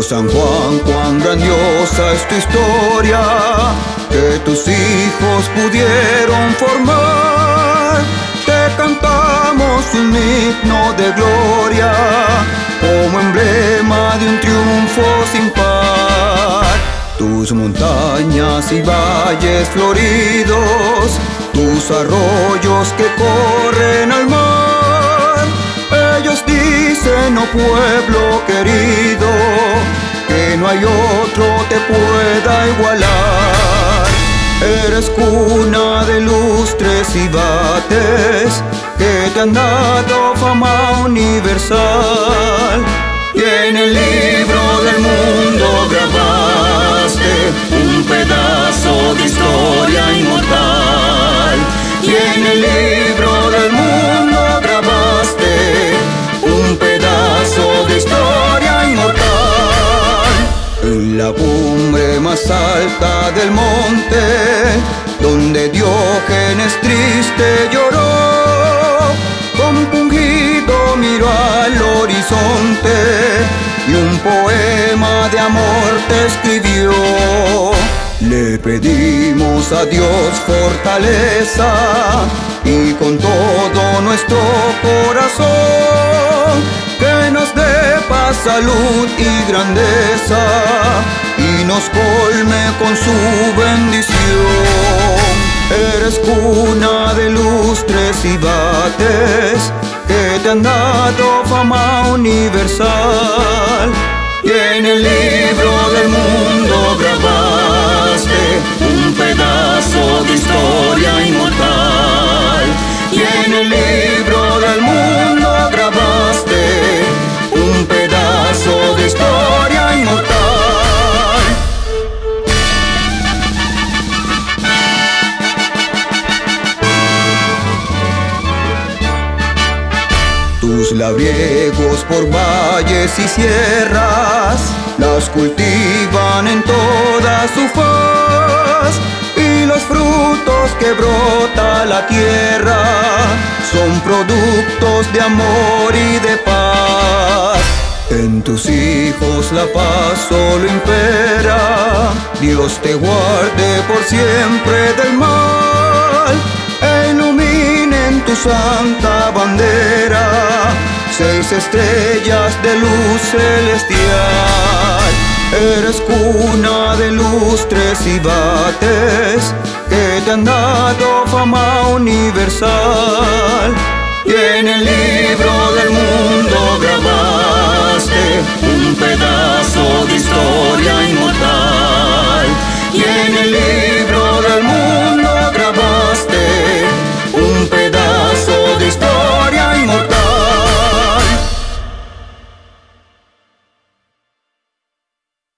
San Juan, cuán grandiosa es tu historia, que tus hijos pudieron formar. Te cantamos un himno de gloria, como emblema de un triunfo sin par. Tus montañas y valles floridos, tus arroyos que corren al mar. Ellos dicen, oh pueblo querido, que no hay otro te pueda igualar. Eres cuna de lustres y bates, que te han dado fama universal. Y en el libro del mundo grabaste un pedazo de historia inmortal. Y en el libro del mundo grabaste un pedazo de historia inmortal. En la cumbre más alta del monte, donde Diógenes triste lloró, compungido miró al horizonte y un poema de amor te escribió. Le pedimos a Dios fortaleza y con todo nuestro corazón que nos dé paz, salud y grandeza y nos colme con su bendición. Eres cuna de lustres y bates, que te han dado fama universal. Y en el libro del mundo grabaste un pedazo de historia inmortal. Y en el libro del mundo grabaste un pedazo de historia inmortal. Tus labriegos por valles y sierras las cultivan en toda su faz, y los frutos que brota la tierra son productos de amor y de paz. En tus hijos la paz solo impera, Dios te guarde por siempre del mal. Iluminen tu santa bandera 6 estrellas de luz celestial. Eres cuna de lustres y bates, que te han dado fama universal. Y en el libro del mundo